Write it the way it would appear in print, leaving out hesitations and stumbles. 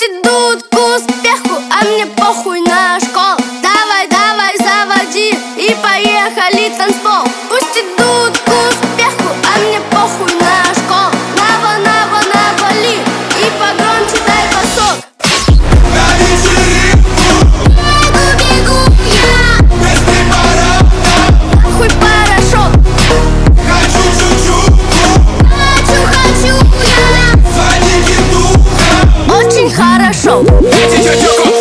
идут к успеху, а мне похуй на школу. Давай, давай, заводи и поехали танцпол. Пусть идут к успеху, а мне похуй на школу. Нава, нава, навали и погромче дай басок. На вечеринку Бегу, бегу я, без препарата, нахуй порошок. хочу чучуку, Хочу я, звони кентуха. очень хорошо. Эти чучуку